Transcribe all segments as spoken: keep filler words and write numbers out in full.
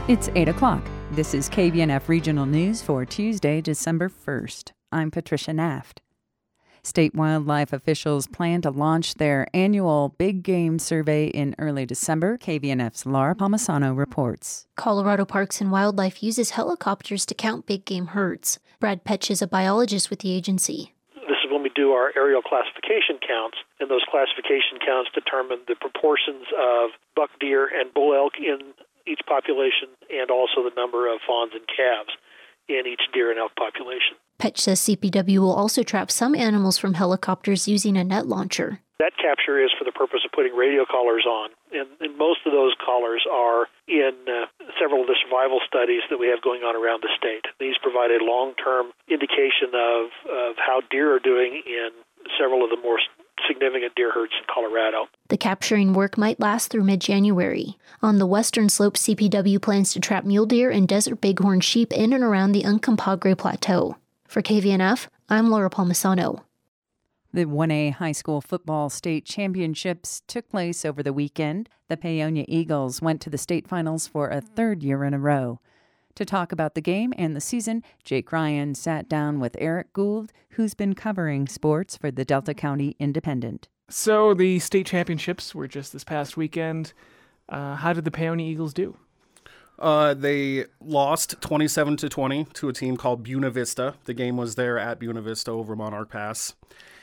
It's eight o'clock. This is K V N F Regional News for Tuesday, December first. I'm Patricia Naft. State wildlife officials plan to launch their annual Big Game Survey in early December. K V N F's Laura Palmisano reports. Colorado Parks and Wildlife uses helicopters to count big game herds. Brad Petch is a biologist with the agency. This is when we do our aerial classification counts, and those classification counts determine the proportions of buck deer and bull elk in each population, and also the number of fawns and calves in each deer and elk population. Petch says C P W will also trap some animals from helicopters using a net launcher. That capture is for the purpose of putting radio collars on, and, and most of those collars are in uh, several of the survival studies that we have going on around the state. These provide a long-term indication of, of how deer are doing in several of the more significant deer herds in Colorado. The capturing work might last through mid-January. On the western slope, C P W plans to trap mule deer and desert bighorn sheep in and around the Uncompahgre Plateau. For K V N F, I'm Laura Palmisano. The one A high school football state championships took place over the weekend. The Paonia Eagles went to the state finals for a third year in a row. To talk about the game and the season, Jake Ryan sat down with Eric Gould, who's been covering sports for the Delta County Independent. So the state championships were just this past weekend. Uh, how did the Paonia Eagles do? Uh, they lost twenty-seven to twenty to a team called Buena Vista. The game was there at Buena Vista over Monarch Pass.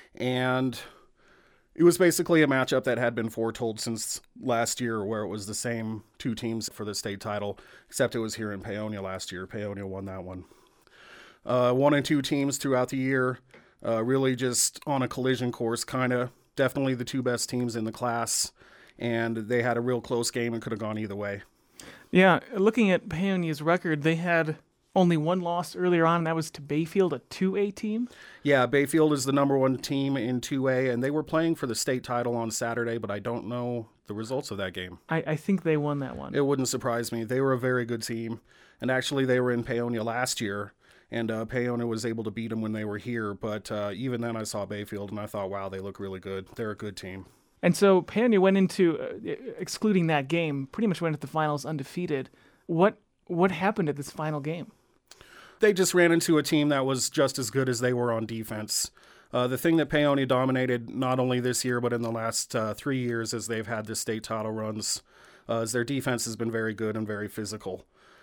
And it was basically a matchup that had been foretold since last year, where it was the same two teams for the state title, except it was here in Paonia last year. Paonia won that one. Uh, one and two teams throughout the year, uh, really just on a collision course, kind of. Definitely the two best teams in the class, and they had a real close game and could have gone either way. Yeah, looking at Paonia's record, they had only one loss earlier on, and that was to Bayfield, a two A team? Yeah, Bayfield is the number one team in two A, and they were playing for the state title on Saturday, but I don't know the results of that game. I, I think they won that one. It wouldn't surprise me. They were a very good team, and actually they were in Paonia last year, and uh, Paonia was able to beat them when they were here, but uh, even then I saw Bayfield, and I thought, wow, they look really good. They're a good team. And so Paonia went into, uh, excluding that game, pretty much went into the finals undefeated. What What happened at this final game? They just ran into a team that was just as good as they were on defense. Uh, the thing that Paonia dominated not only this year but in the last uh, three years as they've had the state title runs uh, is their defense has been very good and very physical.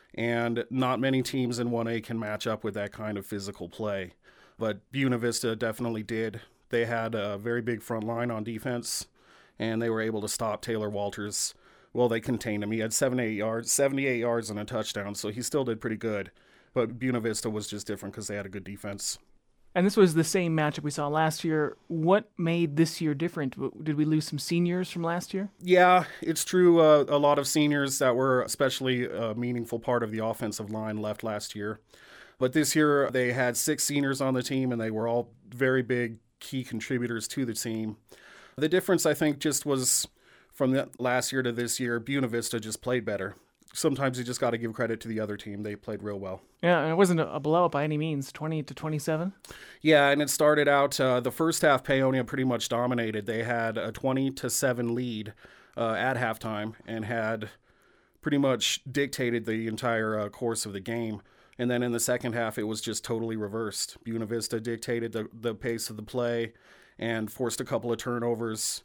And not many teams in one A can match up with that kind of physical play. But Buena Vista definitely did. They had a very big front line on defense, and they were able to stop Taylor Walters. Well, they contained him. He had seventy-eight yards, seventy-eight yards and a touchdown, so he still did pretty good. But Buena Vista was just different because they had a good defense. And this was the same matchup we saw last year. What made this year different? Did we lose some seniors from last year? Yeah, it's true. Uh, a lot of seniors that were especially a meaningful part of the offensive line left last year. But this year they had six seniors on the team, and they were all very big key contributors to the team. The difference, I think, just was from the last year to this year, Buena Vista just played better. Sometimes you just got to give credit to the other team. They played real well. Yeah, and it wasn't a blowout by any means, twenty to twenty-seven. Yeah, and it started out, uh, the first half, Paonia pretty much dominated. They had a twenty to seven lead uh, at halftime and had pretty much dictated the entire uh, course of the game. And then in the second half, it was just totally reversed. Buena Vista dictated the, the pace of the play and forced a couple of turnovers,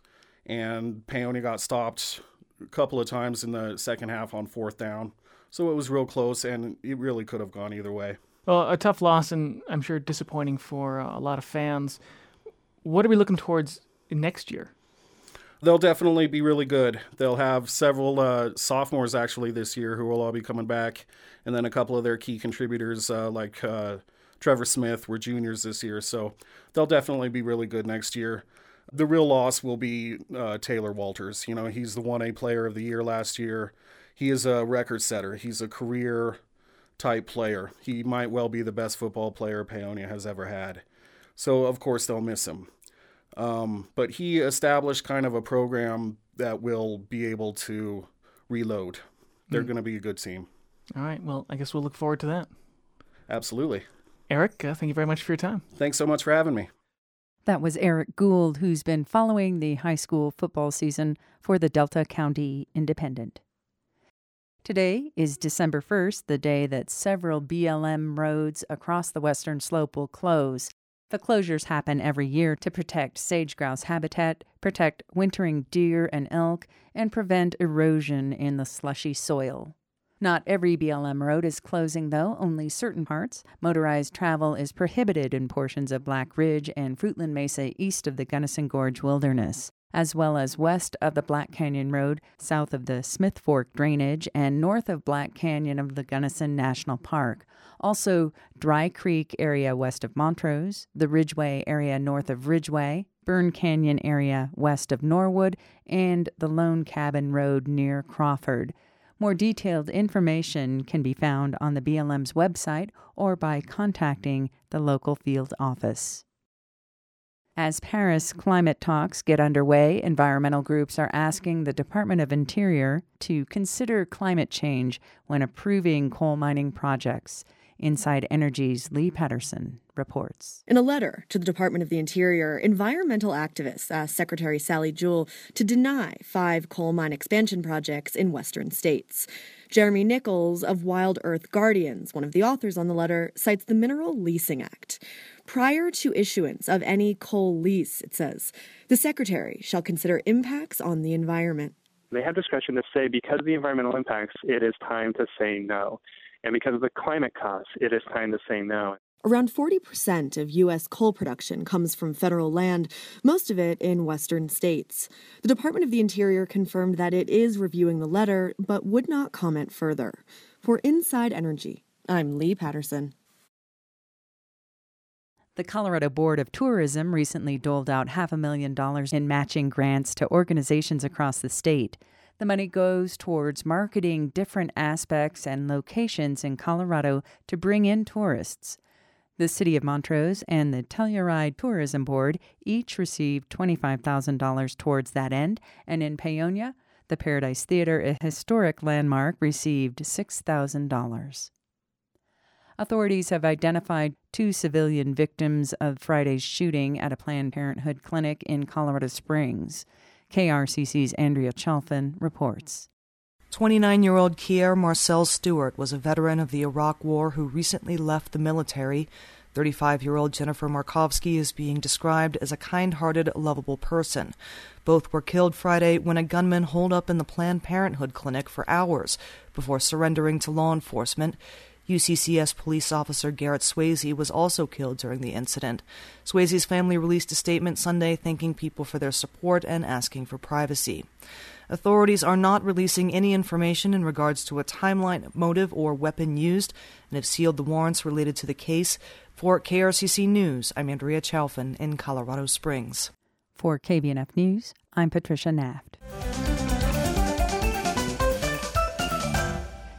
and Paonia got stopped a couple of times in the second half on fourth down. So it was real close, and it really could have gone either way. Well, a tough loss, and I'm sure disappointing for uh, a lot of fans. What are we looking towards next year? They'll definitely be really good. They'll have several uh, sophomores, actually, this year who will all be coming back, and then a couple of their key contributors uh, like uh, Trevor Smith were juniors this year, so they'll definitely be really good next year. The real loss will be uh, Taylor Walters. You know, he's the one A player of the year last year. He is a record setter. He's a career-type player. He might well be the best football player Paonia has ever had. So, of course, they'll miss him. Um, but he established kind of a program that will be able to reload. They're mm. going to be a good team. All right. Well, I guess we'll look forward to that. Absolutely. Eric, uh, thank you very much for your time. Thanks so much for having me. That was Eric Gould, who's been following the high school football season for the Delta County Independent. Today is December first, the day that several B L M roads across the western slope will close. The closures happen every year to protect sage-grouse habitat, protect wintering deer and elk, and prevent erosion in the slushy soil. Not every B L M road is closing, though, only certain parts. Motorized travel is prohibited in portions of Black Ridge and Fruitland Mesa east of the Gunnison Gorge Wilderness, as well as west of the Black Canyon Road, south of the Smith Fork Drainage, and north of Black Canyon of the Gunnison National Park. Also, Dry Creek area west of Montrose, the Ridgeway area north of Ridgeway, Burn Canyon area west of Norwood, and the Lone Cabin Road near Crawford. More detailed information can be found on the B L M's website or by contacting the local field office. As Paris climate talks get underway, environmental groups are asking the Department of Interior to consider climate change when approving coal mining projects. Inside Energy's Lee Patterson reports. In a letter to the Department of the Interior, environmental activists asked Secretary Sally Jewell to deny five coal mine expansion projects in western states. Jeremy Nichols of Wild Earth Guardians, one of the authors on the letter, cites the Mineral Leasing Act. Prior to issuance of any coal lease, it says, the Secretary shall consider impacts on the environment. They have discretion to say because of the environmental impacts, it is time to say no. And because of the climate costs, it is time to say no. Around forty percent of U S coal production comes from federal land, most of it in western states. The Department of the Interior confirmed that it is reviewing the letter, but would not comment further. For Inside Energy, I'm Lee Patterson. The Colorado Board of Tourism recently doled out half a million dollars in matching grants to organizations across the state. The money goes towards marketing different aspects and locations in Colorado to bring in tourists. The City of Montrose and the Telluride Tourism Board each received twenty-five thousand dollars towards that end, and in Paonia, the Paradise Theater, a historic landmark, received six thousand dollars. Authorities have identified two civilian victims of Friday's shooting at a Planned Parenthood clinic in Colorado Springs. K R C C's Andrea Chalfin reports. twenty-nine-year-old Kier Marcel Stewart was a veteran of the Iraq War who recently left the military. thirty-five-year-old Jennifer Markovsky is being described as a kind-hearted, lovable person. Both were killed Friday when a gunman holed up in the Planned Parenthood clinic for hours before surrendering to law enforcement. U C C S police officer Garrett Swayze was also killed during the incident. Swayze's family released a statement Sunday thanking people for their support and asking for privacy. Authorities are not releasing any information in regards to a timeline, motive, or weapon used, and have sealed the warrants related to the case. For K R C C News, I'm Andrea Chalfin in Colorado Springs. For K B N F News, I'm Patricia Naft.